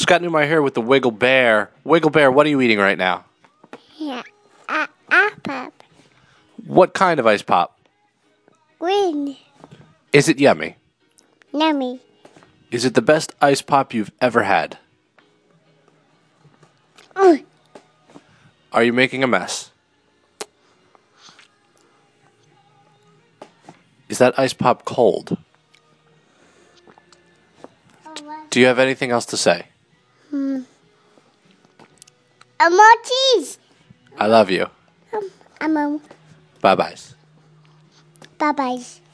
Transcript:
Just got new my hair with the Wiggle Bear. Wiggle Bear, what are you eating right now? Yeah, pop. What kind of ice pop? Green. Is it yummy? Yummy. Is it the best ice pop you've ever had? Are you making a mess? Is that ice pop cold? Do you have anything else to say? More cheese. I love you. Bye-bye. Bye-byes. Bye-bye.